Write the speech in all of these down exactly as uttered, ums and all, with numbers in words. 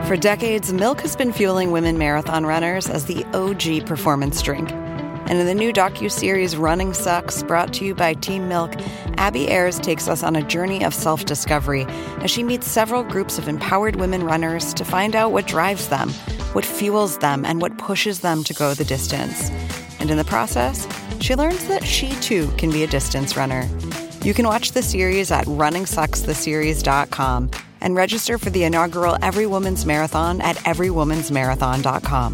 For decades, milk has been fueling women marathon runners as the O G performance drink. And in the new docuseries Running Sucks, brought to you by Team Milk, Abby Ayers takes us on a journey of self-discovery as she meets several groups of empowered women runners to find out what drives them, what fuels them, and what pushes them to go the distance. And in the process, she learns that she too can be a distance runner. You can watch the series at running sucks the series dot com and register for the inaugural Every Woman's Marathon at every woman's marathon dot com.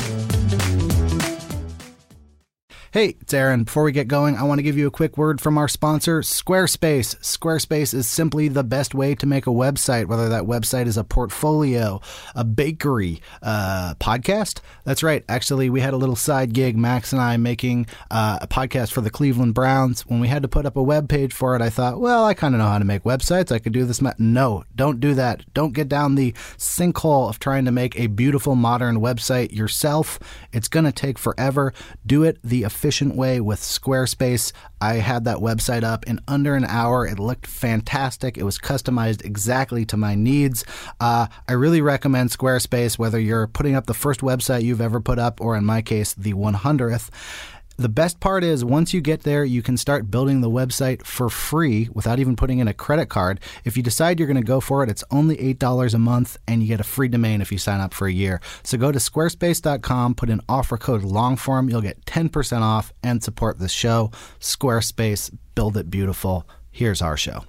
Hey, it's Aaron. Before we get going, I want to give you a quick word from our sponsor, Squarespace. Squarespace is simply the best way to make a website, whether that website is a portfolio, a bakery, a podcast. That's right. Actually, we had a little side gig, Max and I, making uh, a podcast for the Cleveland Browns. When we had to put up a web page for it, I thought, well, I kind of know how to make websites. I could do this. Ma-. No, don't do that. Don't get down the sinkhole of trying to make a beautiful modern website yourself. It's going to take forever. Do it the efficient way with Squarespace. I had that website up in under an hour. It looked fantastic. It was customized exactly to my needs. Uh, I really recommend Squarespace, whether you're putting up the first website you've ever put up, or in my case, the one hundredth. The best part is once you get there, you can start building the website for free without even putting in a credit card. If you decide you're going to go for it, it's only eight dollars a month, and you get a free domain if you sign up for a year. So go to squarespace dot com, put in offer code LONGFORM. You'll get ten percent off and support the show. Squarespace, build it beautiful. Here's our show.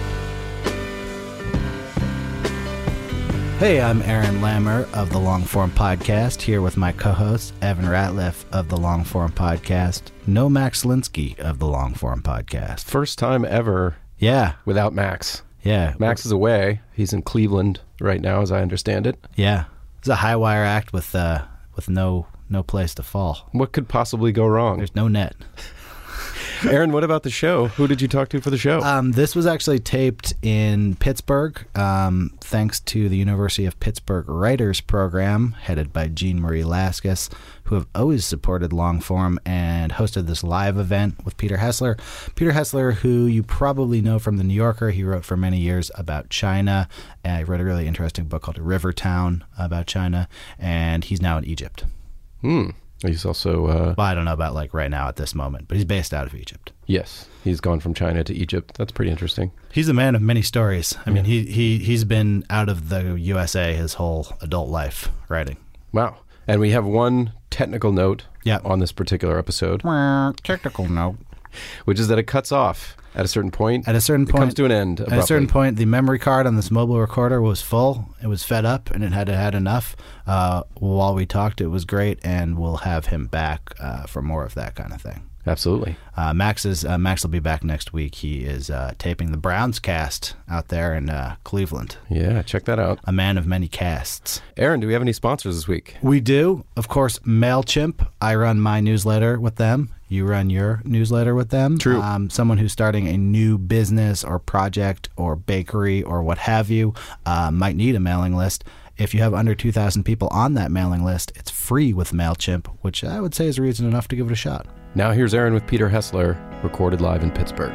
Hey, I'm Aaron Lammer of the Longform Podcast, here with my co-host, Evan Ratliff of the Longform Podcast, no Max Linsky of the Longform Podcast. First time ever Yeah. without Max. Yeah. Max is away. He's in Cleveland right now, as I understand it. Yeah. It's a high wire act with uh, with no no place to fall. What could possibly go wrong? There's no net. Aaron, what about the show? Who did you talk to for the show? Um, this was actually taped in Pittsburgh, um, thanks to the University of Pittsburgh Writers Program, headed by Jean Marie Laskus, who have always supported Longform and hosted this live event with Peter Hessler. Peter Hessler, who you probably know from The New Yorker, he wrote for many years about China. And he wrote a really interesting book called Rivertown about China, and he's now in Egypt. Hmm. He's also... Uh, well, I don't know about like right now at this moment, but he's based out of Egypt. Yes. He's gone from China to Egypt. That's pretty interesting. He's a man of many stories. I yeah. mean, he, he, he's been out of the U S A his whole adult life writing. Wow. And we have one technical note yep. on this particular episode. Technical note. Which is that it cuts off at a certain point. At a certain it point. It comes to an end abruptly. At a certain point, the memory card on this mobile recorder was full. It was fed up, and it had had enough. Uh, while we talked, it was great, and we'll have him back uh, for more of that kind of thing. Absolutely. Uh, Max is uh, Max will be back next week. He is uh, taping the Browns cast out there in uh, Cleveland. Yeah, check that out. A man of many casts. Aaron, do we have any sponsors this week? We do. Of course, MailChimp. I run my newsletter with them. You run your newsletter with them. True. Um, someone who's starting a new business or project or bakery or what have you uh, might need a mailing list. If you have under two thousand people on that mailing list, it's free with MailChimp, which I would say is reason enough to give it a shot. Now here's Aaron with Peter Hessler, recorded live in Pittsburgh.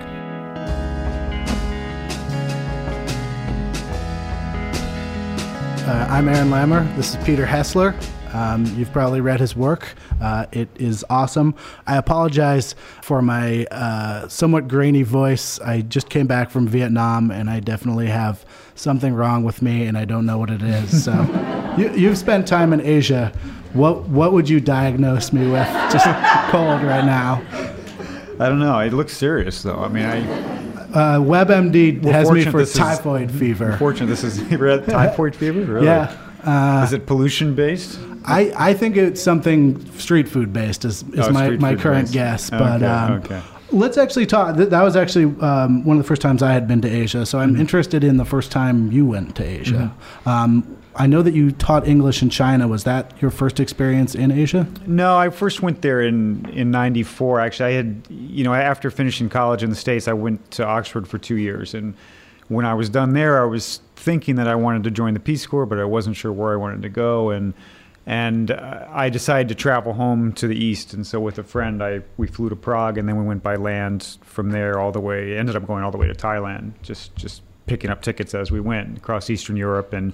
Uh, I'm Aaron Lammer. This is Peter Hessler. Um, you've probably read his work. Uh, it is awesome. I apologize for my uh, somewhat grainy voice. I just came back from Vietnam, and I definitely have something wrong with me, and I don't know what it is. So you, you've spent time in Asia. What what would you diagnose me with? Just cold right now. I don't know. It looks serious, though. I mean, I... Uh, WebMD well, has me for this typhoid is, fever. Unfortunately, this is... You read typhoid fever? Really? Yeah. Uh, is it pollution-based? I, I think it's something street food based is, is oh, my, my current based. guess. But okay, um, okay. let's actually talk. Th- that was actually um, one of the first times I had been to Asia. So I'm mm-hmm. interested in the first time you went to Asia. Mm-hmm. Um, I know that you taught English in China. Was that your first experience in Asia? No, I first went there in, in ninety-four. Actually, I had, you know, after finishing college in the States, I went to Oxford for two years. And when I was done there, I was thinking that I wanted to join the Peace Corps, but I wasn't sure where I wanted to go. And and uh, I decided to travel home to the east. And so with a friend, I we flew to Prague, and then we went by land from there all the way. Ended up going all the way to Thailand, just just picking up tickets as we went across Eastern Europe. And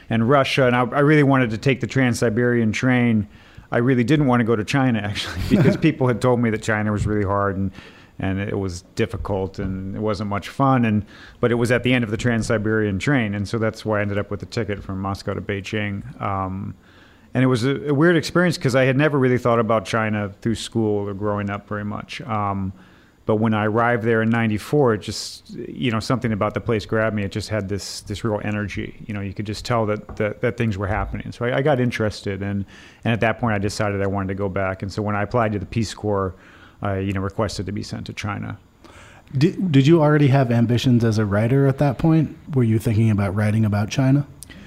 and Russia. And I, I really wanted to take the Trans-Siberian train. I really didn't want to go to China, actually, because people had told me that China was really hard and and it was difficult and it wasn't much fun. And but it was at the end of the Trans-Siberian train, and so that's why I ended up with the ticket from Moscow to Beijing. Um, and it was a, a weird experience because I had never really thought about China through school or growing up very much. Um, but when I arrived there in ninety-four, it just, you know, something about the place grabbed me. It just had this this real energy. You know, you could just tell that that, that things were happening. So I, I got interested, and and at that point, I decided I wanted to go back. And so when I applied to the Peace Corps, I, you know, requested to be sent to China. Did, did you already have ambitions as a writer at that point? Were you thinking about writing about China?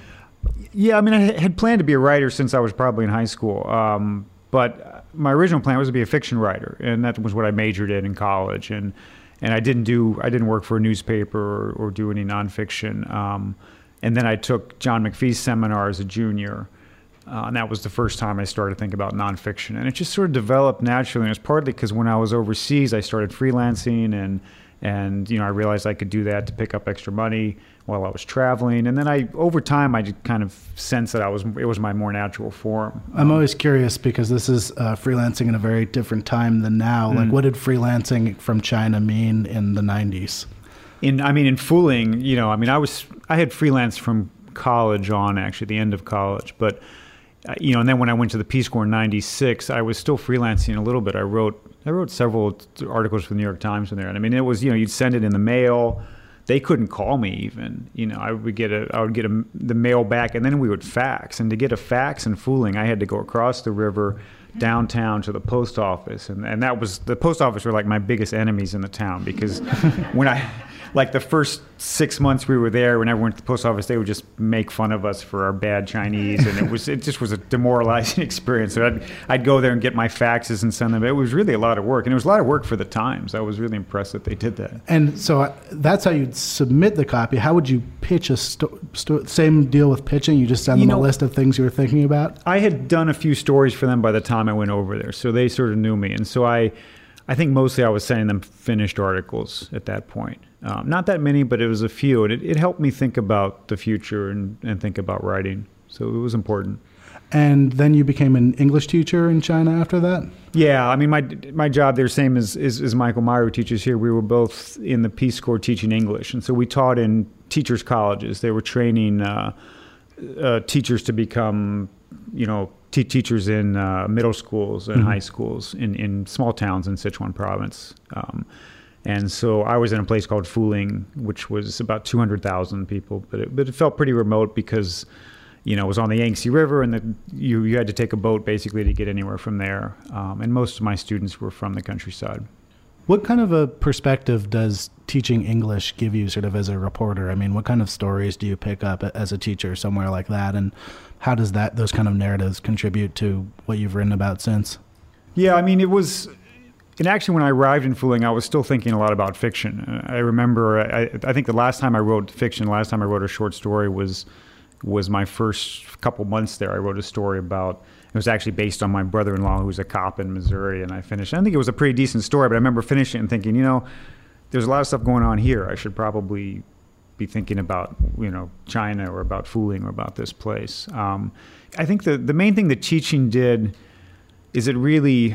Yeah, I mean, I had planned to be a writer since I was probably in high school. Um, but my original plan was to be a fiction writer, and that was what I majored in in college. And and I didn't do, I didn't work for a newspaper or, or do any nonfiction. Um, and then I took John McPhee's seminar as a junior. Uh, and that was the first time I started to think about nonfiction. And it just sort of developed naturally. And it was partly because when I was overseas, I started freelancing, and, and you know, I realized I could do that to pick up extra money while I was traveling. And then I, over time, I just kind of sensed that I was, it was my more natural form. I'm um, always curious because this is uh, freelancing in a very different time than now. Mm-hmm. Like, what did freelancing from China mean in the nineties? In, I mean, in Fooling, you know, I mean, I was, I had freelanced from college on, actually, the end of college, but Uh, you know, and then when I went to the Peace Corps in ninety-six, I was still freelancing a little bit. I wrote I wrote several t- articles for the New York Times in there. And I mean, it was, you know, you'd send it in the mail. They couldn't call me even. You know, I would get a I would get a, the mail back, and then we would fax. And to get a fax in Fooling, I had to go across the river downtown to the post office. And, and that was, the post office were like my biggest enemies in the town, because when I... Like the first six months we were there, whenever we went to the post office, they would just make fun of us for our bad Chinese, and it was it just was a demoralizing experience. So I'd I'd go there and get my faxes and send them. It was really a lot of work, and it was a lot of work for the Times. I was really impressed that they did that. And so that's how you'd submit the copy. How would you pitch a sto- sto- same deal with pitching? You just send them you know, a list of things you were thinking about? I had done a few stories for them by the time I went over there, so they sort of knew me, and so I. I think mostly I was sending them finished articles at that point. Um, not that many, but it was a few. And it, it helped me think about the future and, and think about writing. So it was important. And then you became an English teacher in China after that? Yeah. I mean, my my job there, same as, as, as Michael Meyer, who teaches here. We were both in the Peace Corps teaching English. And so we taught in teachers' colleges. They were training uh, uh, teachers to become, you know, Te- teachers in uh, middle schools and mm-hmm. high schools in, in small towns in Sichuan province. Um, and so I was in a place called Fuling, which was about two hundred thousand people, but it, but it felt pretty remote because, you know, it was on the Yangtze River, and the, you, you had to take a boat basically to get anywhere from there. Um, and most of my students were from the countryside. What kind of a perspective does teaching English give you sort of as a reporter? I mean, what kind of stories do you pick up as a teacher somewhere like that? And how does that, those kind of narratives contribute to what you've written about since? Yeah, I mean, it was, and actually when I arrived in Fuling, I was still thinking a lot about fiction. I remember, I, I think the last time I wrote fiction, the last time I wrote a short story was was my first couple months there. I wrote a story about, it was actually based on my brother-in-law who's a cop in Missouri, and I finished. I think it was a pretty decent story, but I remember finishing it and thinking, you know, there's a lot of stuff going on here. I should probably be thinking about, you know, China or about Fuling or about this place. Um, I think the, the main thing that teaching did is it really,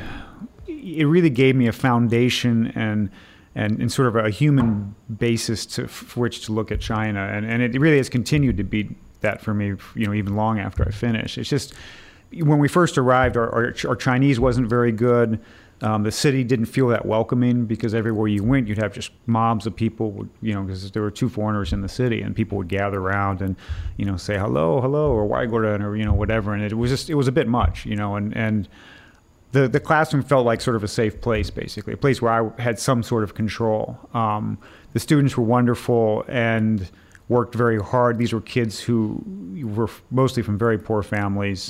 it really gave me a foundation and and, and sort of a human basis to for which to look at China. And, and it really has continued to be that for me, you know, even long after I finished. It's just, when we first arrived, our, our, our Chinese wasn't very good. Um, the city didn't feel that welcoming because everywhere you went, you'd have just mobs of people, you know, because there were two foreigners in the city, and people would gather around and, you know, say hello, hello, or Waigoran, or, you know, whatever. And it was just, it was a bit much, you know, and, and the, the classroom felt like sort of a safe place, basically, a place where I had some sort of control. Um, the students were wonderful and worked very hard. These were kids who were mostly from very poor families.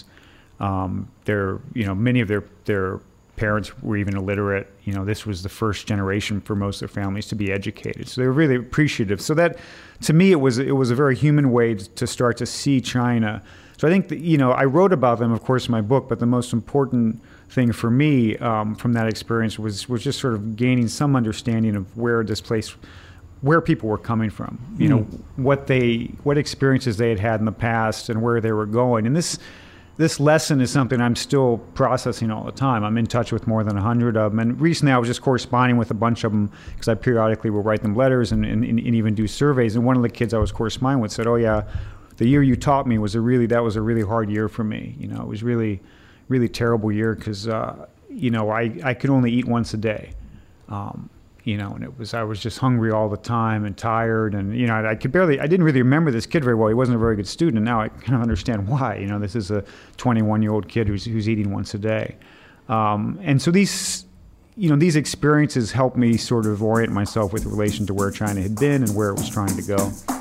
Um, they're, you know, many of their, their parents were even illiterate. You know, this was the first generation for most of their families to be educated. So they were really appreciative. So that, to me, it was, it was a very human way to start to see China. So I think that, you know, I wrote about them, of course, in my book, but the most important thing for me um, from that experience was, was just sort of gaining some understanding of where this place where people were coming from, you know, what they, what experiences they had had in the past and where they were going. And this, this lesson is something I'm still processing all the time. I'm in touch with more than a hundred of them. And recently I was just corresponding with a bunch of them because I periodically will write them letters and, and, and even do surveys. And one of the kids I was corresponding with said, oh yeah, the year you taught me was a really, that was a really hard year for me. You know, it was really, really terrible year because, uh, you know, I, I could only eat once a day. Um, You know, and it was, I was just hungry all the time and tired. And, you know, I, I could barely, I didn't really remember this kid very well. He wasn't a very good student. And now I kind of understand why. You know, this is a twenty-one-year-old kid who's, who's eating once a day. Um, and so these, you know, these experiences helped me sort of orient myself with relation to where China had been and where it was trying to go.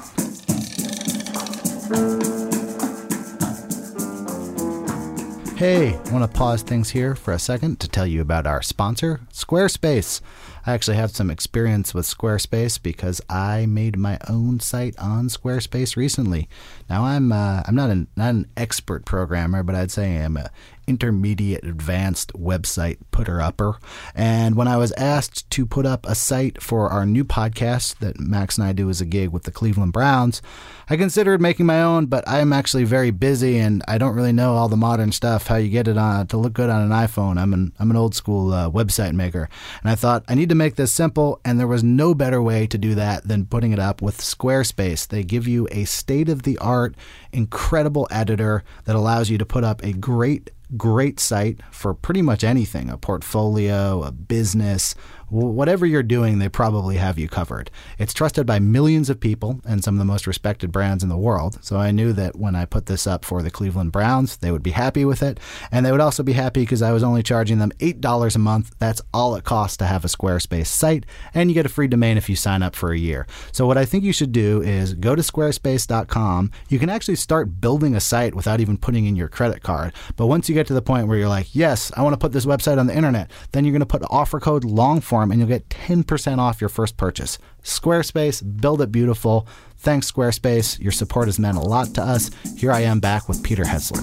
Hey, I want to pause things here for a second to tell you about our sponsor, Squarespace. I actually have some experience with Squarespace because I made my own site on Squarespace recently. Now, I'm uh, I'm not an not an expert programmer, but I'd say I'm a intermediate advanced website putter-upper. And when I was asked to put up a site for our new podcast that Max and I do as a gig with the Cleveland Browns, I considered making my own, but I'm actually very busy and I don't really know all the modern stuff, how you get it on to look good on an iPhone. I'm an I'm an old school uh, website maker. And I thought I need to make this simple, and there was no better way to do that than putting it up with Squarespace. They give you a state-of-the-art, incredible editor that allows you to put up a great Great site for pretty much anything, a portfolio, a business, whatever you're doing, they probably have you covered. It's trusted by millions of people and some of the most respected brands in the world. So I knew that when I put this up for the Cleveland Browns, they would be happy with it. And they would also be happy because I was only charging them eight dollars a month. That's all it costs to have a Squarespace site. And you get a free domain if you sign up for a year. So what I think you should do is go to squarespace dot com. You can actually start building a site without even putting in your credit card. But once you get to the point where you're like, yes, I want to put this website on the internet, then you're going to put offer code LONGFORM and you'll get ten percent off your first purchase. Squarespace, build it beautiful. Thanks, Squarespace. Your support has meant a lot to us. Here I am back with Peter Hessler.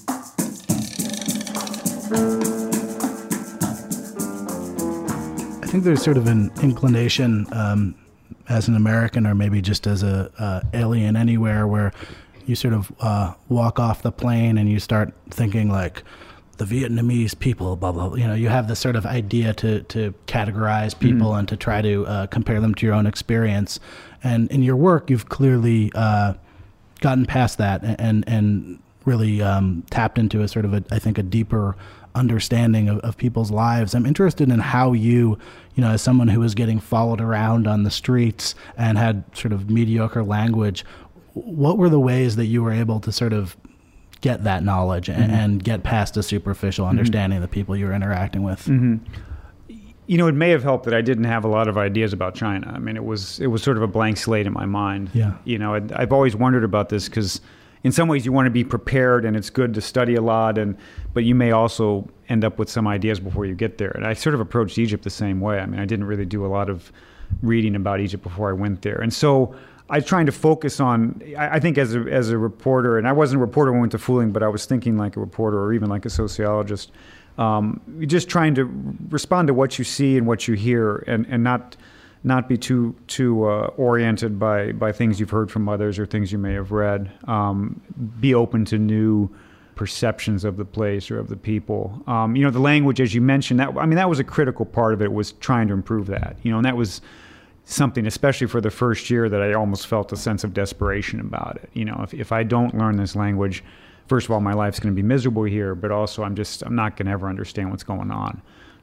I think there's sort of an inclination um, as an American, or maybe just as a uh, alien anywhere, where you sort of uh, walk off the plane and you start thinking like, the Vietnamese people, blah, blah, blah. You know, you have this sort of idea to, to categorize people mm-hmm. and to try to uh, compare them to your own experience. And in your work, you've clearly uh, gotten past that and and, and really um, tapped into a sort of, a, I think, a deeper understanding of, of people's lives. I'm interested in how you, you know, as someone who was getting followed around on the streets and had sort of mediocre language, what were the ways that you were able to sort of get that knowledge and, mm-hmm. and get past a superficial understanding mm-hmm. of the people you're interacting with? Mm-hmm. You know, it may have helped that I didn't have a lot of ideas about China. I mean, it was it was sort of a blank slate in my mind. Yeah. You know, I'd, I've always wondered about this because in some ways you want to be prepared and it's good to study a lot, and but you may also end up with some ideas before you get there. And I sort of approached Egypt the same way. I mean, I didn't really do a lot of reading about Egypt before I went there. And so I was trying to focus on, I, I think as a, as a reporter, and I wasn't a reporter when I went to Fooling, but I was thinking like a reporter or even like a sociologist, um, just trying to respond to what you see and what you hear, and, and not not be too too uh, oriented by, by things you've heard from others or things you may have read. Um, be open to new perceptions of the place or of the people. Um, you know, the language, as you mentioned, that I mean, that was a critical part of it, was trying to improve that. You know, and that was something, especially for the first year, that I almost felt a sense of desperation about it. You know, if, if I don't learn this language, first of all, my life's going to be miserable here, but also I'm just, I'm not going to ever understand what's going on.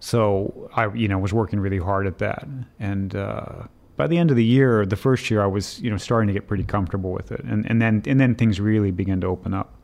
So I, you know, was working really hard at that. And uh, by the end of the year, the first year, I was, you know, starting to get pretty comfortable with it. And, and then, and then things really began to open up.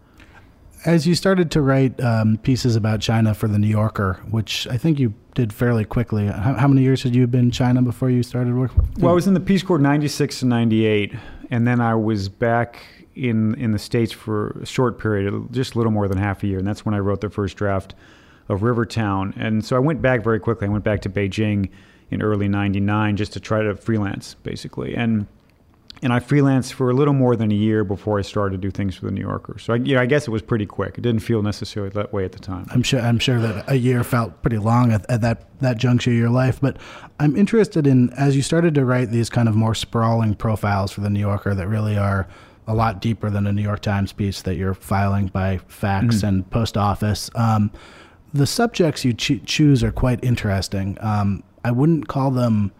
As you started to write um, pieces about China for The New Yorker, which I think you did fairly quickly, how, how many years had you been in China before you started working? Well, I was in the Peace Corps ninety-six and ninety-eight, and then I was back in in the States for a short period, just a little more than half a year, and that's when I wrote the first draft of Rivertown. And so I went back very quickly. I went back to Beijing in early ninety-nine just to try to freelance, basically. And And I freelanced for a little more than a year before I started to do things for the New Yorker. So I, you know, I guess it was pretty quick. It didn't feel necessarily that way at the time. I'm sure. I'm sure that a year felt pretty long at, at that that juncture of your life. But I'm interested in, as you started to write these kind of more sprawling profiles for the New Yorker that really are a lot deeper than a New York Times piece that you're filing by fax mm-hmm. and post office. Um, the subjects you cho- choose are quite interesting. Um, I wouldn't call them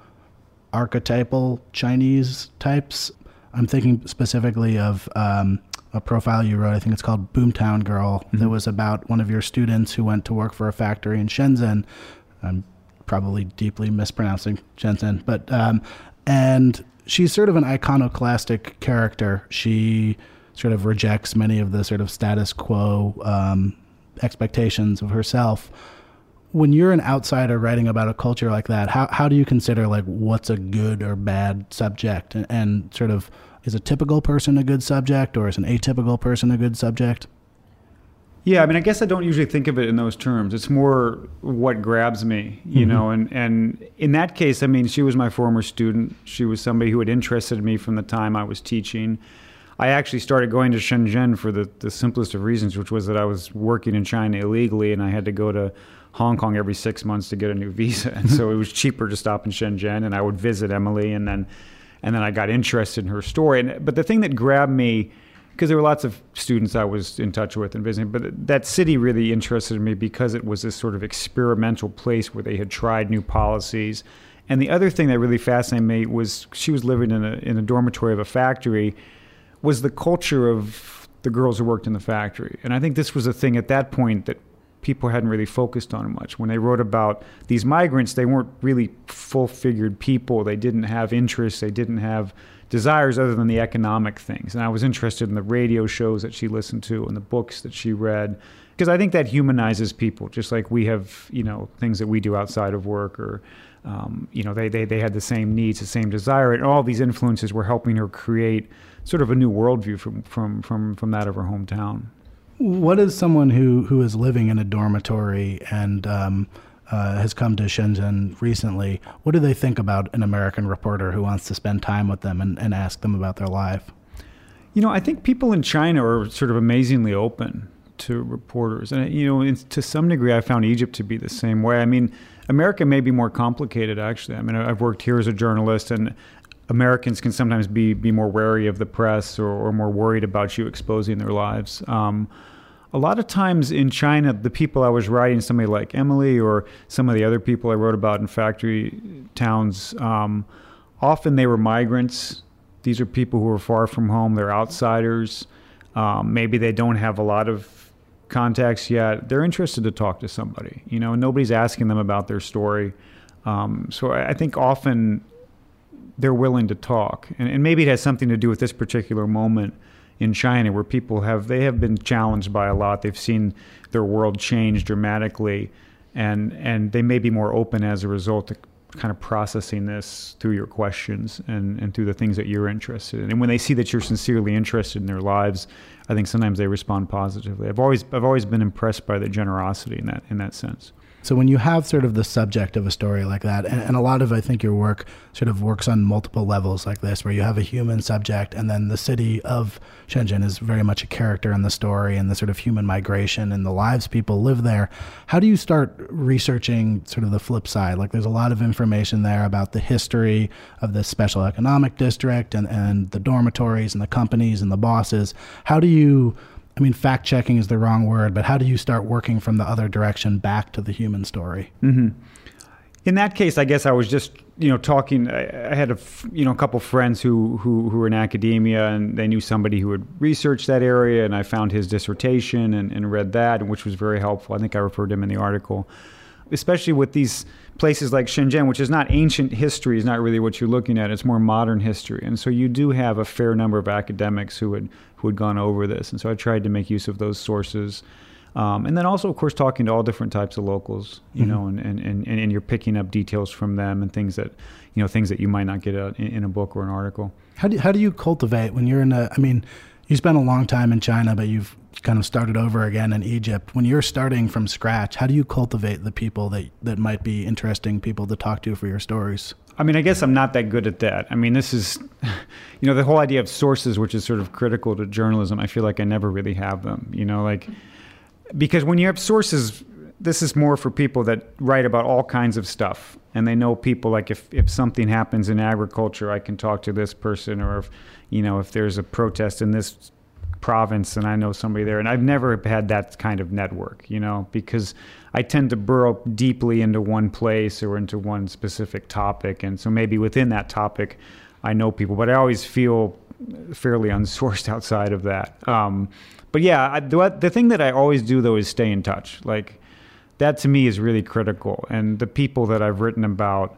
archetypal Chinese types. I'm thinking specifically of um, a profile you wrote, I think it's called Boomtown Girl, mm-hmm. that was about one of your students who went to work for a factory in Shenzhen. I'm probably deeply mispronouncing Shenzhen, but um, and she's sort of an iconoclastic character. She sort of rejects many of the sort of status quo um, expectations of herself. When you're an outsider writing about a culture like that, how how do you consider like what's a good or bad subject, and, and sort of is a typical person a good subject, or is an atypical person a good subject? Yeah, I mean, I guess I don't usually think of it in those terms. It's more what grabs me, you mm-hmm. know, and, and in that case, I mean, she was my former student. She was somebody who had interested me from the time I was teaching. I actually started going to Shenzhen for the, the simplest of reasons, which was that I was working in China illegally, and I had to go to Hong Kong every six months to get a new visa. And so it was cheaper to stop in Shenzhen, and I would visit Emily, and then and then I got interested in her story. And, but the thing that grabbed me, because there were lots of students I was in touch with and visiting, but that city really interested me because it was this sort of experimental place where they had tried new policies. And the other thing that really fascinated me was she was living in a in a dormitory of a factory, was the culture of the girls who worked in the factory. And I think this was a thing at that point that people hadn't really focused on much. When they wrote about these migrants, they weren't really full-figured people. They didn't have interests. They didn't have desires other than the economic things. And I was interested in the radio shows that she listened to and the books that she read, because I think that humanizes people, just like we have, you know, things that we do outside of work, or, um, you know, they, they, they had the same needs, the same desire, and all these influences were helping her create sort of a new worldview from, from, from, from that of her hometown. What is someone who, who is living in a dormitory and um, uh, has come to Shenzhen recently, what do they think about an American reporter who wants to spend time with them and, and ask them about their life? You know, I think people in China are sort of amazingly open to reporters. And, you know, in, to some degree, I found Egypt to be the same way. I mean, America may be more complicated, actually. I mean, I've worked here as a journalist, and Americans can sometimes be, be more wary of the press, or, or more worried about you exposing their lives. Um, a lot of times in China, the people I was writing, somebody like Emily or some of the other people I wrote about in factory towns, um, often they were migrants. These are people who are far from home. They're outsiders. Um, maybe they don't have a lot of contacts yet. They're interested to talk to somebody. You know, nobody's asking them about their story. Um, so I, I think often they're willing to talk. And, and maybe it has something to do with this particular moment in China, where people have, they have been challenged by a lot. They've seen their world change dramatically, and and they may be more open as a result to kind of processing this through your questions and, and through the things that you're interested in. And when they see that you're sincerely interested in their lives, I think sometimes they respond positively. I've always I've always been impressed by the generosity in that in that sense. So when you have sort of the subject of a story like that, and, and a lot of, I think, your work sort of works on multiple levels like this, where you have a human subject, and then the city of Shenzhen is very much a character in the story, and the sort of human migration and the lives people live there. How do you start researching sort of the flip side? Like, there's a lot of information there about the history of the special economic district and, and the dormitories and the companies and the bosses. How do you... I mean, fact-checking is the wrong word, but how do you start working from the other direction back to the human story? Mm-hmm. In that case, I guess I was just, you know, talking. I, I had a, you know, a couple friends who, who who were in academia, and they knew somebody who had researched that area, and I found his dissertation and, and read that, which was very helpful. I think I referred him in the article. Especially with these places like Shenzhen, which is not ancient history, is not really what you're looking at. It's more modern history. And so you do have a fair number of academics who had who had gone over this. And so I tried to make use of those sources. Um, and then also, of course, talking to all different types of locals, you mm-hmm. know, and, and, and, and you're picking up details from them and things that, you know, things that you might not get out in, in a book or an article. How do, how do you cultivate when you're in a, I mean, you spent a long time in China, but you've kind of started over again in Egypt. When you're starting from scratch, how do you cultivate the people that, that might be interesting people to talk to for your stories? I mean, I guess I'm not that good at that. I mean, this is, you know, the whole idea of sources, which is sort of critical to journalism. I feel like I never really have them, you know, like, because when you have sources, this is more for people that write about all kinds of stuff. And they know people, like if, if something happens in agriculture, I can talk to this person, or if, you know, if there's a protest in this province and I know somebody there. And I've never had that kind of network, you know, because I tend to burrow deeply into one place or into one specific topic. And so maybe within that topic, I know people, but I always feel fairly unsourced outside of that. Um, but yeah, I, the, the thing that I always do though is stay in touch. Like, that to me is really critical. And the people that I've written about,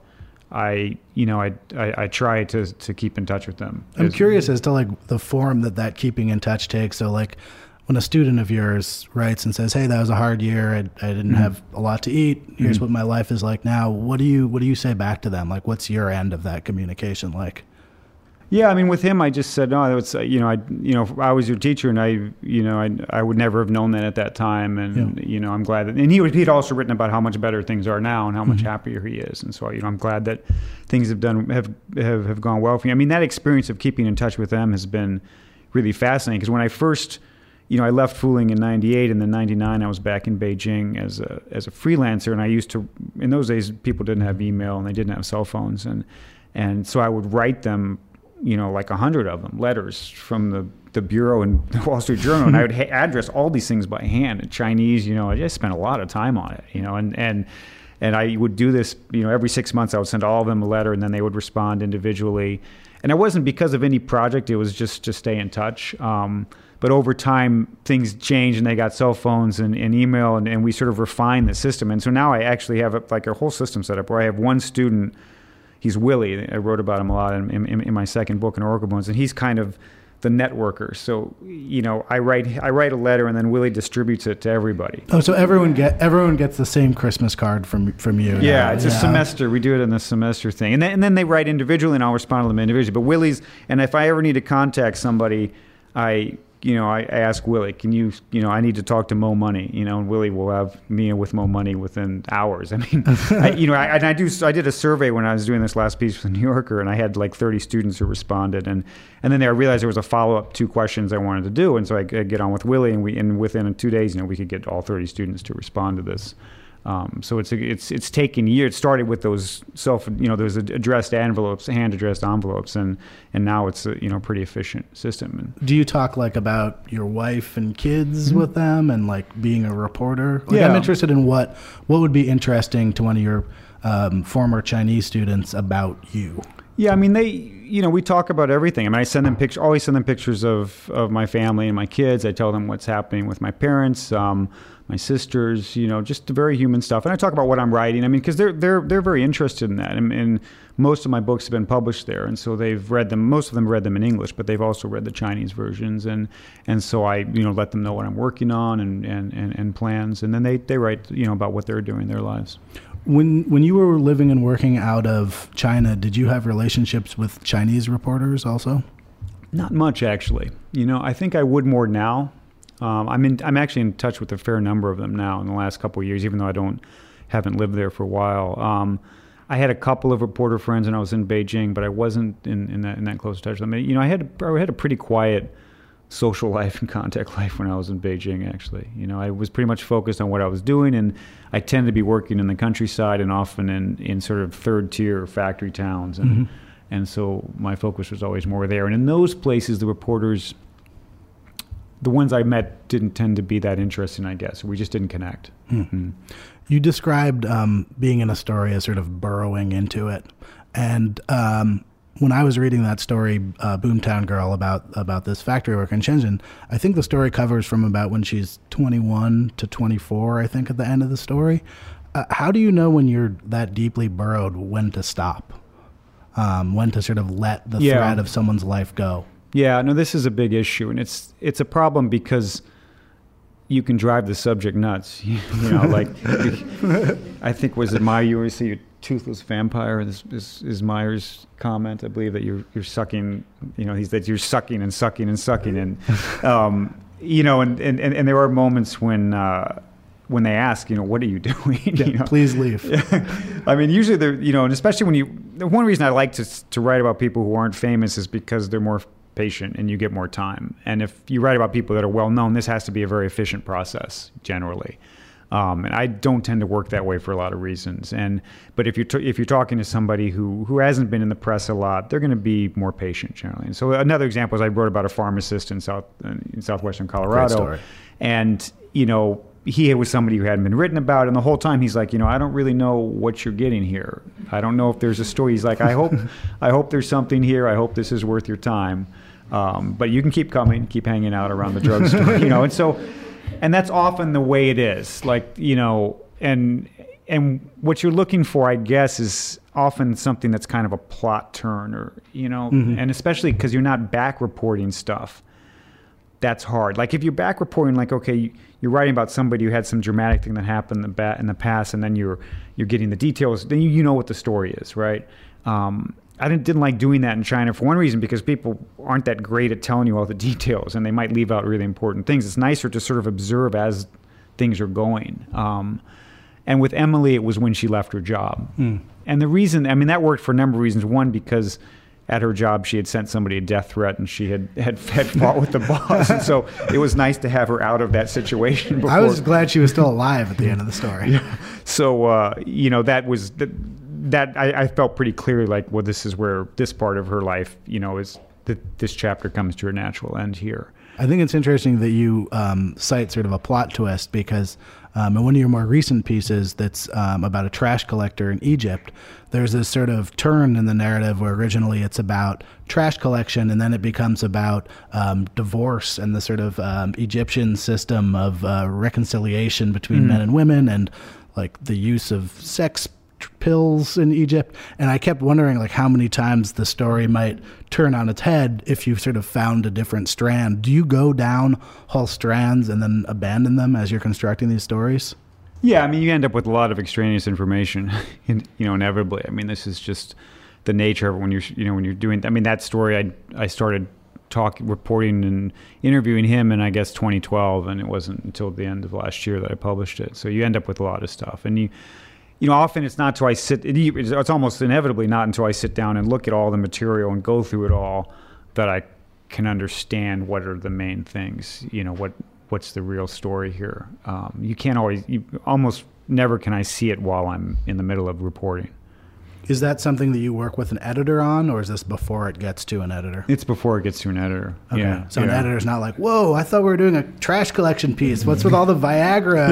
I, you know, I, I, I try to, to keep in touch with them. I'm curious as to like the form that that keeping in touch takes. So like when a student of yours writes and says, "Hey, that was a hard year. I, I didn't mm-hmm. have a lot to eat. Here's mm-hmm. what my life is like now." What do you, what do you say back to them? Like, what's your end of that communication like? Yeah, I mean, with him, I just said, no, it's, you know, I, you know, I was your teacher, and I, you know, I, I would never have known that at that time, and yeah. you know, I'm glad that, and he would, he'd also written about how much better things are now and how much mm-hmm. happier he is, and so, you know, I'm glad that things have done have, have have gone well for me. I mean, that experience of keeping in touch with them has been really fascinating, because when I first, you know, I left Fooling in ninety-eight, and then ninety-nine I was back in Beijing as a as a freelancer, and I used to, in those days, people didn't have email and they didn't have cell phones, and and so I would write them, you know, like a hundred of them, letters from the, the bureau in the Wall Street Journal. And I would ha- address all these things by hand in Chinese, you know, I just spent a lot of time on it, you know, and, and, and I would do this, you know, every six months I would send all of them a letter, and then they would respond individually. And it wasn't because of any project, it was just to stay in touch. Um, but over time, things changed, and they got cell phones and, and email, and, and we sort of refined the system. And so now I actually have a, like a whole system set up where I have one student. He's Willie. I wrote about him a lot in, in, in my second book, in Oracle Bones, and he's kind of the networker. So, you know, I write I write a letter, and then Willie distributes it to everybody. Oh, so everyone get everyone gets the same Christmas card from from you. Yeah, now. it's yeah. a semester. We do it in the semester thing, and then, and then they write individually, and I'll respond to them individually. But Willie's, and if I ever need to contact somebody, I. You know, I ask Willie, can you, you know, I need to talk to Mo Money, you know, and Willie will have me with Mo Money within hours. I mean, I, you know, I, and I do, I did a survey when I was doing this last piece for the New Yorker, and I had like thirty students who responded. And, and then I realized there was a follow-up, two questions I wanted to do. And so I, I get on with Willie, and we, and within two days, you know, we could get all thirty students to respond to this. Um, so it's it's it's taken years. It started with those self, you know, those addressed envelopes, hand addressed envelopes, and and now it's a, you know, pretty efficient system. Do you talk like about your wife and kids mm-hmm. with them, and like being a reporter? Like, yeah. I'm interested in what what would be interesting to one of your um, former Chinese students about you. Yeah, I mean, they, you know, we talk about everything. I mean, I send them pictures, always send them pictures of, of my family and my kids. I tell them what's happening with my parents, um, my sisters, you know, just the very human stuff. And I talk about what I'm writing. I mean, because they're they're they're very interested in that. And, and most of my books have been published there, and so they've read them. Most of them read them in English, but they've also read the Chinese versions. And and so I, you know, let them know what I'm working on and and, and, and plans. And then they, they write, you know, about what they're doing in their lives. When when you were living and working out of China, did you have relationships with Chinese reporters also? Not much, actually. You know, I think I would more now. Um, I'm in. I'm actually in touch with a fair number of them now in the last couple of years, even though I don't haven't lived there for a while. Um, I had a couple of reporter friends when I was in Beijing, but I wasn't in, in that in that close touch with them. You know, I had I had a pretty quiet social life and contact life when I was in Beijing, actually. You know, I was pretty much focused on what I was doing, and I tend to be working in the countryside and often in, in sort of third tier factory towns. And mm-hmm. and so my focus was always more there. And in those places, the reporters, the ones I met didn't tend to be that interesting, I guess. We just didn't connect. Mm-hmm. You described um, being in a story as sort of burrowing into it. And um, when I was reading that story, uh, Boomtown Girl, about about this factory worker in Shenzhen, I think the story covers from about when she's twenty-one to twenty-four, I think, at the end of the story. Uh, how do you know when you're that deeply burrowed when to stop? Um, when to sort of let the yeah. thread of someone's life go? Yeah, no, this is a big issue, and it's it's a problem because you can drive the subject nuts. You know, like, I think, was it Meyer, you always say you're toothless vampire, this is, is Meyer's comment, I believe, that you're you're sucking, you know, he's that you're sucking and sucking and sucking. And um, you know, and, and, and there are moments when uh, when they ask, you know, what are you doing? Yeah, you know? Please leave. I mean, usually they're, you know, and especially when you, one reason I like to to write about people who aren't famous is because they're more patient and you get more time. And if you write about people that are well known, this has to be a very efficient process generally. Um, and I don't tend to work that way for a lot of reasons. And but if you're t- if you're talking to somebody who who hasn't been in the press a lot, they're going to be more patient generally. And so another example is I wrote about a pharmacist in south in southwestern Colorado, Great story. and you know he was somebody who hadn't been written about, and the whole time he's like, you know, I don't really know what you're getting here. I don't know if there's a story. He's like, I hope I hope there's something here. I hope this is worth your time. Um, but you can keep coming, keep hanging out around the drugstore, you know, and so. And that's often the way it is, like, you know, and and what you're looking for, I guess, is often something that's kind of a plot turn, or, you know, mm-hmm. and especially because you're not back reporting stuff. That's hard. Like if you're back reporting, like, okay, you're writing about somebody who had some dramatic thing that happened in the, in the past, and then you're you're getting the details, then you, you know what the story is, right? Um, I didn't, didn't like doing that in China for one reason, because people aren't that great at telling you all the details, and they might leave out really important things. It's nicer to sort of observe as things are going. Um, and with Emily, it was when she left her job. Mm. And the reason, I mean, that worked for a number of reasons. One, because at her job, she had sent somebody a death threat, and she had, had, had fought with the boss. And so it was nice to have her out of that situation before. I was glad she was still alive at the end of the story. Yeah. So, uh, you know, that was... The, that I, I felt pretty clearly like, well, this is where this part of her life, you know, is that this chapter comes to a natural end here. I think it's interesting that you um, cite sort of a plot twist, because um, in one of your more recent pieces that's um, about a trash collector in Egypt, there's this sort of turn in the narrative where originally it's about trash collection, and then it becomes about um, divorce and the sort of um, Egyptian system of uh, reconciliation between mm-hmm. men and women, and like the use of sex pills in Egypt. And I kept wondering like how many times the story might turn on its head if you sort of found a different strand. Do you go down whole strands and then abandon them as you're constructing these stories? Yeah, I mean, you end up with a lot of extraneous information, you know, inevitably. I mean, this is just the nature of it when you're, you know, when you're doing, I mean, that story, I I started talking, reporting and interviewing him in, I guess, twenty twelve, and it wasn't until the end of last year that I published it. So you end up with a lot of stuff. And you, You know, often it's not until I sit, it's almost inevitably not until I sit down and look at all the material and go through it all that I can understand what are the main things, you know, what what's the real story here. Um, you can't always, you almost never can I see it while I'm in the middle of reporting. Is that something that you work with an editor on, or is this before it gets to an editor? It's before it gets to an editor. Okay. Yeah. So yeah. an editor's not like, whoa, I thought we were doing a trash collection piece. What's with all the Viagra?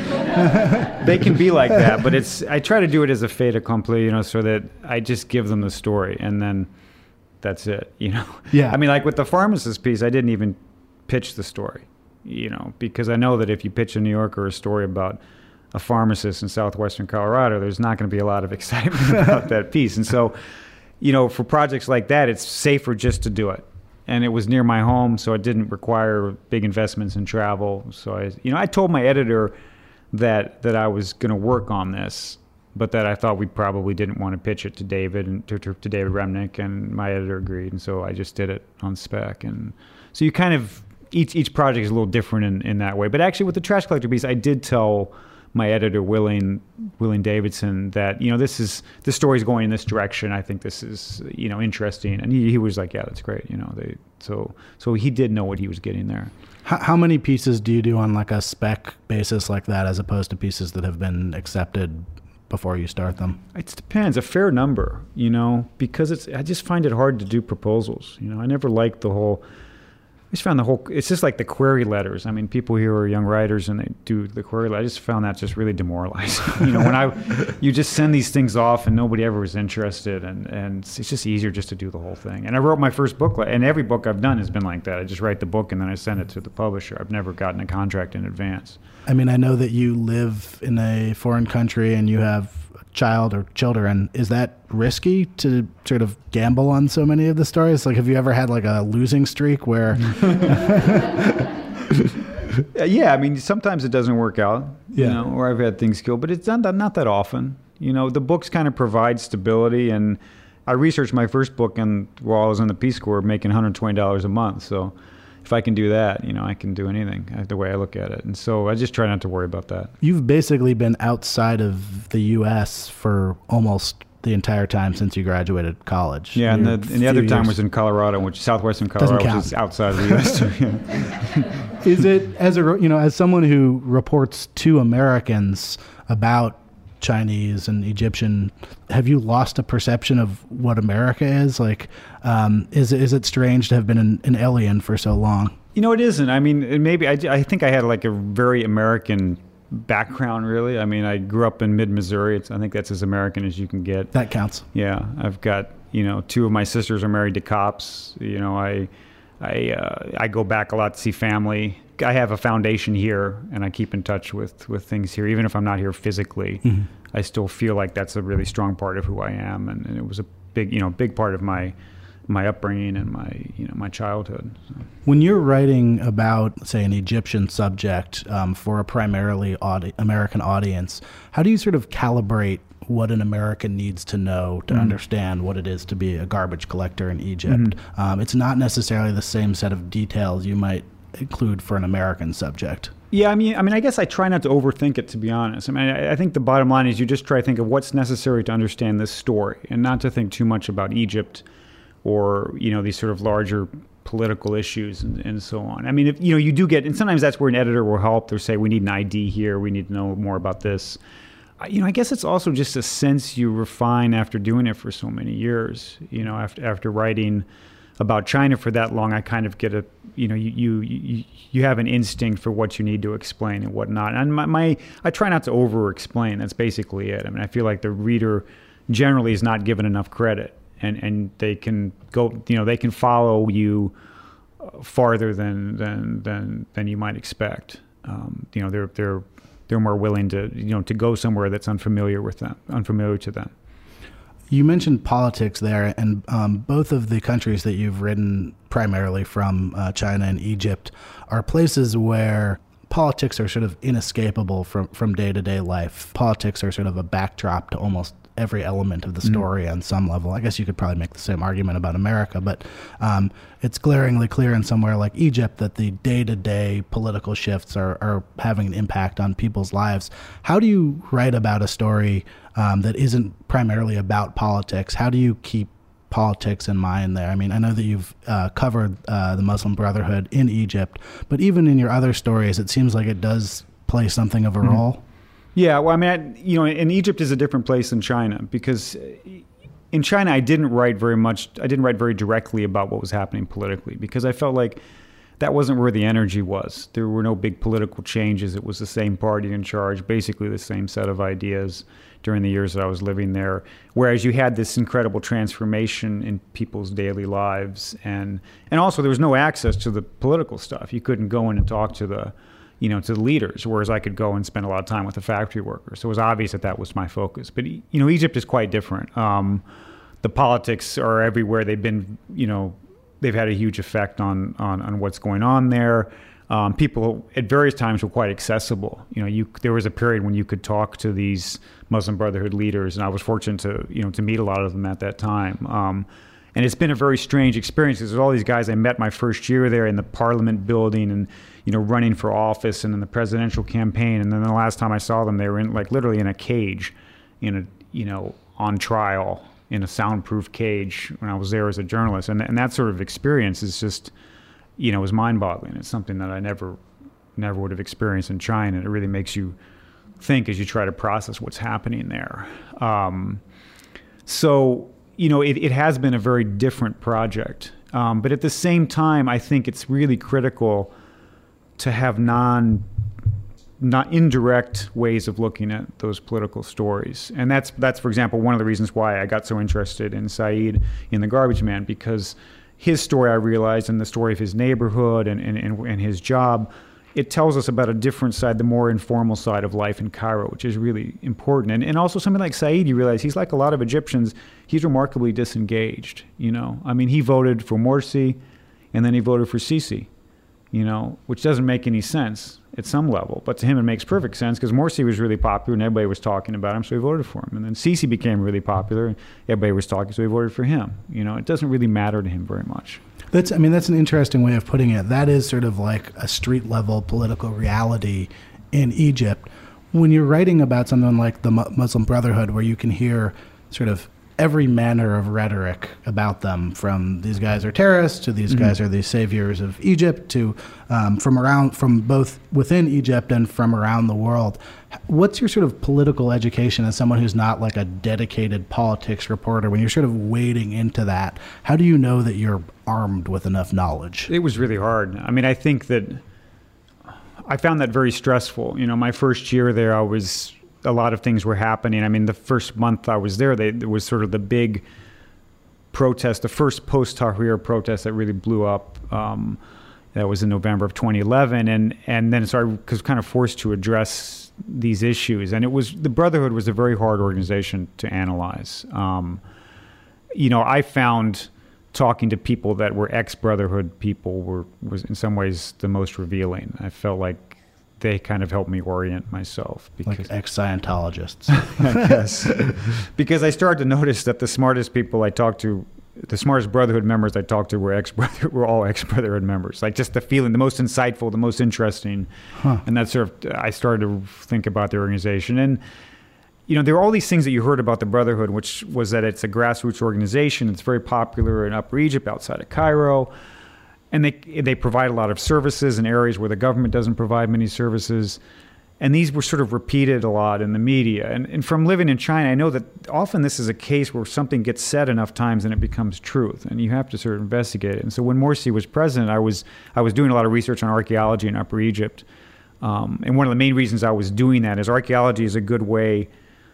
Yeah. They can be like that, but it's, I try to do it as a fait accompli, you know, so that I just give them the story and then that's it, you know? Yeah. I mean, like with the pharmacist piece, I didn't even pitch the story, you know, because I know that if you pitch a New Yorker a story about a pharmacist in southwestern Colorado, there's not going to be a lot of excitement about that piece. And so, you know, for projects like that, it's safer just to do it. And it was near my home, so it didn't require big investments in travel. So I, you know, I told my editor that that I was going to work on this, but that I thought we probably didn't want to pitch it to David and to, to, to David Remnick, and my editor agreed. And so I just did it on spec. And so you kind of, each each project is a little different in, in that way. But actually with the Trash Collector piece, I did tell my editor, Willing Willing Davidson, that, you know, this is, this story's going in this direction. I think this is, you know, interesting. And he, he was like, yeah, that's great. You know, they, so, so he did know what he was getting there. How, how many pieces do you do on like a spec basis like that, as opposed to pieces that have been accepted before you start them? It depends. A fair number, you know, because it's, I just find it hard to do proposals. You know, I never liked the whole, I just found the whole, it's just like the query letters. I mean, people here are young writers and they do the query letters. I just found that just really demoralizing. You know, when I, you just send these things off and nobody ever was interested, and, and it's just easier just to do the whole thing. And I wrote my first book, and every book I've done has been like that. I just write the book and then I send it to the publisher. I've never gotten a contract in advance. I mean, I know that you live in a foreign country and you have child or children. Is that risky to sort of gamble on so many of the stories? Like, have you ever had like a losing streak where yeah, I mean, sometimes it doesn't work out, yeah. you know, or I've had things go, but it's not, not that often. You know, the books kind of provide stability, and I researched my first book and while I was on the Peace Corps making one hundred twenty dollars a month. So if I can do that, you know, I can do anything, uh, the way I look at it. And so I just try not to worry about that. You've basically been outside of the U S for almost the entire time since you graduated college. Yeah, and the, and the other time years. was in Colorado, which southwestern Colorado, which is outside of the U S too. Is it, as a you know, as someone who reports to Americans about Chinese and Egyptian, have you lost a perception of what America is? Like, um, is is it strange to have been an, an alien for so long? You know, it isn't. I mean, it maybe I, I think I had like a very American background, really. I mean, I grew up in mid-Missouri. It's, I think that's as American as you can get. That counts. Yeah, I've got, you know, two of my sisters are married to cops. You know, I I uh, I go back a lot to see family. I have a foundation here, and I keep in touch with, with things here. Even if I'm not here physically, mm-hmm. I still feel like that's a really strong part of who I am, and, and it was a big, you know, big part of my my upbringing and my, you know, my childhood. So. When you're writing about, say, an Egyptian subject um, for a primarily audi- American audience, how do you sort of calibrate what an American needs to know to mm-hmm. understand what it is to be a garbage collector in Egypt? Mm-hmm. Um, it's not necessarily the same set of details you might include for an American subject. Yeah, I mean, I mean, I guess I try not to overthink it, to be honest. I mean, I, I think the bottom line is you just try to think of what's necessary to understand this story, and not to think too much about Egypt or, you know, these sort of larger political issues and, and so on. I mean, if, you know, you do get, and sometimes that's where an editor will help. They'll say, we need an I D here, we need to know more about this. You know, I guess it's also just a sense you refine after doing it for so many years. You know, after after writing about China for that long, I kind of get a, you know, you you you, you have an instinct for what you need to explain and whatnot. And my, my I try not to over-explain. That's basically it. I mean, I feel like the reader generally is not given enough credit, and, and they can go, you know, they can follow you farther than than than than you might expect. Um, you know, they're they're they're more willing to, you know, to go somewhere that's unfamiliar with them, unfamiliar to them. You mentioned politics there, and um, both of the countries that you've written primarily from, uh, China and Egypt, are places where politics are sort of inescapable from, from day-to-day life. Politics are sort of a backdrop to almost every element of the story mm-hmm. on some level. I guess you could probably make the same argument about America, but um, it's glaringly clear in somewhere like Egypt that the day-to-day political shifts are, are having an impact on people's lives. How do you write about a story um, that isn't primarily about politics? How do you keep politics in mind there? I mean, I know that you've uh, covered uh, the Muslim Brotherhood in Egypt, but even in your other stories, it seems like it does play something of a mm-hmm. role. Yeah, well, I mean, I, you know, and Egypt is a different place than China, because in China I didn't write very much, I didn't write very directly about what was happening politically, because I felt like that wasn't where the energy was. There were no big political changes. It was the same party in charge, basically the same set of ideas during the years that I was living there. Whereas you had this incredible transformation in people's daily lives. And, and also there was no access to the political stuff. You couldn't go in and talk to the, you know, to the leaders, whereas I could go and spend a lot of time with the factory workers. So it was obvious that that was my focus. But, you know, Egypt is quite different. Um, the politics are everywhere. They've been, you know, they've had a huge effect on, on, on what's going on there. Um, people at various times were quite accessible. You know, you there was a period when you could talk to these Muslim Brotherhood leaders, and I was fortunate to, you know, to meet a lot of them at that time. Um, and it's been a very strange experience, because there's all these guys I met my first year there in the Parliament building, and, you know, running for office and in the presidential campaign. And then the last time I saw them, they were in, like, literally in a cage, in a, you know, on trial in a soundproof cage when I was there as a journalist. And and that sort of experience is just, you know, was mind-boggling. It's something that I never, never would have experienced in China. It really makes you think as you try to process what's happening there. Um, so, you know, it, it has been a very different project. Um, but at the same time, I think it's really critical to have non, not indirect ways of looking at those political stories. And that's, that's, for example, one of the reasons why I got so interested in Said in The Garbage Man, because his story, I realized, and the story of his neighborhood and, and, and, and his job, it tells us about a different side, the more informal side of life in Cairo, which is really important. And and also something like Said, you realize he's like a lot of Egyptians, he's remarkably disengaged, you know. I mean, he voted for Morsi, and then he voted for Sisi, you know, which doesn't make any sense at some level. But to him, it makes perfect sense, because Morsi was really popular and everybody was talking about him, so he voted for him. And then Sisi became really popular and everybody was talking, so he voted for him. You know, it doesn't really matter to him very much. That's, I mean, that's an interesting way of putting it. That is sort of like a street level political reality in Egypt. When you're writing about something like the Muslim Brotherhood, where you can hear sort of every manner of rhetoric about them, from these guys are terrorists to these mm-hmm. guys are the saviors of Egypt, to um, from around, from both within Egypt and from around the world. What's your sort of political education as someone who's not like a dedicated politics reporter? When you're sort of wading into that, how do you know that you're armed with enough knowledge? It was really hard. I mean, I think that I found that very stressful. You know, my first year there, I was, a lot of things were happening. I mean, the first month I was there, they, there was sort of the big protest, the first post-Tahrir protest that really blew up. Um, that was in November of twenty eleven. And, and then so I was kind of forced to address these issues. And it was, the Brotherhood was a very hard organization to analyze. Um, you know, I found talking to people that were ex-Brotherhood people were was in some ways the most revealing. I felt like they kind of helped me orient myself. Because, like ex-Scientologists. Yes. Because I started to notice that the smartest people I talked to, the smartest Brotherhood members I talked to were ex-Brother, were all ex-Brotherhood members. Like just the feeling, the most insightful, the most interesting. Huh. And that sort of, I started to think about the organization. And, you know, there are all these things that you heard about the Brotherhood, which was that it's a grassroots organization. It's very popular in Upper Egypt, outside of Cairo. And they they provide a lot of services in areas where the government doesn't provide many services. And these were sort of repeated a lot in the media. And, and from living in China, I know that often this is a case where something gets said enough times and it becomes truth. And you have to sort of investigate it. And so when Morsi was president, I was I was doing a lot of research on archaeology in Upper Egypt. Um, and one of the main reasons I was doing that is archaeology is a good way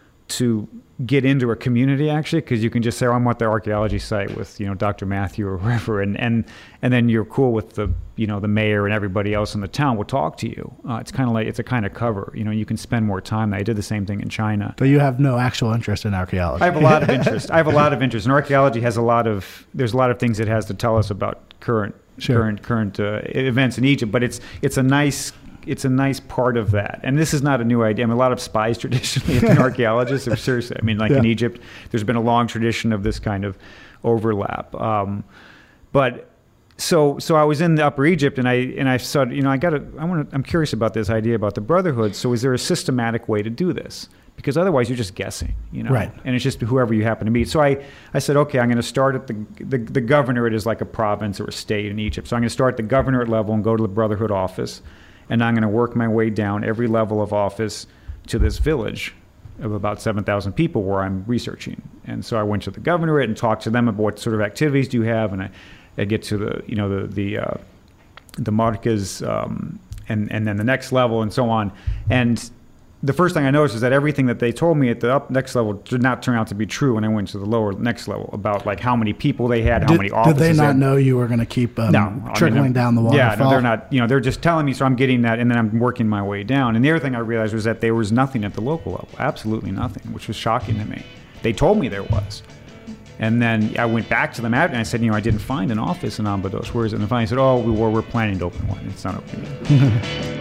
to get into a community, actually, because you can just say, oh, I'm at the archaeology site with, you know, Doctor Matthew or whoever, and, and and then you're cool with the, you know, the mayor and everybody else in the town will talk to you. Uh, it's kind of like, it's a kind of cover, you know, you can spend more time. I did the same thing in China. But you have no actual interest in archaeology. I have a lot of interest. I have a lot of interest. And archaeology has a lot of, there's a lot of things it has to tell us about current, sure. current, current uh, events in Egypt, but it's it's a nice It's a nice part of that. And this is not a new idea. I mean, a lot of spies traditionally have been archaeologists. Seriously, I mean, like yeah. in Egypt, there's been a long tradition of this kind of overlap. Um, but so so I was in the Upper Egypt, and I and I said, you know, I got to. I want to. I'm curious about this idea about the Brotherhood. So is there a systematic way to do this? Because otherwise, you're just guessing, you know. Right. And it's just whoever you happen to meet. So I, I said, okay, I'm going to start at the, the the governorate is like a province or a state in Egypt. So I'm going to start at the governorate level and go to the Brotherhood office. And I'm going to work my way down every level of office to this village of about seven thousand people where I'm researching. And so I went to the governorate and talked to them about what sort of activities do you have. And I, I get to the, you know, the the uh, the marcas um, and, and then the next level and so on. And the first thing I noticed is that everything that they told me at the up next level did not turn out to be true when I went to the lower next level about like how many people they had, how did, many offices. Did they not had. know you were going to keep um, no, trickling I mean, down the waterfall? Yeah, no, they're not. You know, they're just telling me, so I'm getting that, and then I'm working my way down. And the other thing I realized was that there was nothing at the local level, absolutely nothing, which was shocking to me. They told me there was. And then I went back to them after, and I said, you know, I didn't find an office in Abydos. Where is it? And they finally said, oh, we were, we're planning to open one. It's not open yet.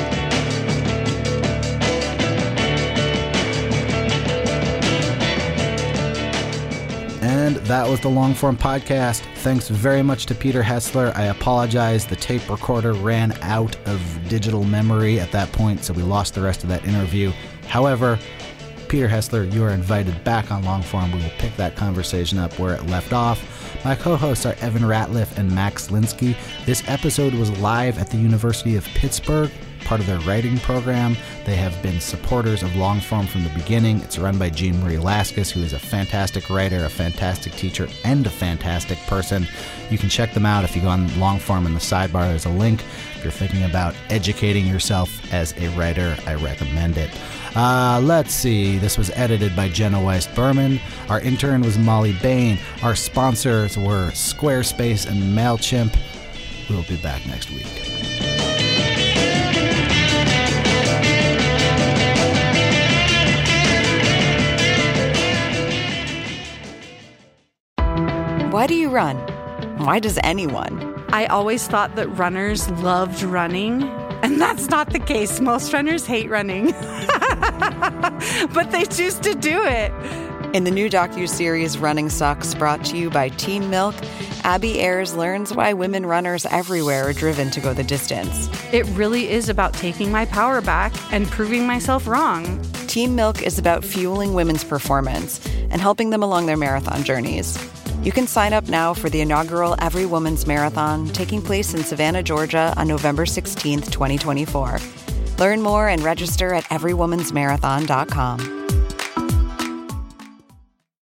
And that was the Longform Podcast. Thanks very much to Peter Hessler. I apologize. The tape recorder ran out of digital memory at that point, so we lost the rest of that interview. However, Peter Hessler, you are invited back on Longform. We will pick that conversation up where it left off. My co-hosts are Evan Ratliff and Max Linsky. This episode was live at the University of Pittsburgh, part of their writing program. They have been supporters of Longform from the beginning. It's run by Jean Marie Laskus, who is a fantastic writer, a fantastic teacher, and a fantastic person. You can check them out if you go on Longform in the sidebar. There's a link. If you're thinking about educating yourself as a writer, I recommend it. Uh, let's see. This was edited by Jenna Weiss-Berman. Our intern was Molly Bain. Our sponsors were Squarespace and MailChimp. We'll be back next week. Why do you run? Why does anyone? I always thought that runners loved running, and that's not the case. Most runners hate running, but they choose to do it. In the new docuseries Running Sucks, brought to you by Team Milk, Abby Ayers learns why women runners everywhere are driven to go the distance. It really is about taking my power back and proving myself wrong. Team Milk is about fueling women's performance and helping them along their marathon journeys. You can sign up now for the inaugural Every Woman's Marathon taking place in Savannah, Georgia on November sixteenth, twenty twenty-four. Learn more and register at every woman's marathon dot com.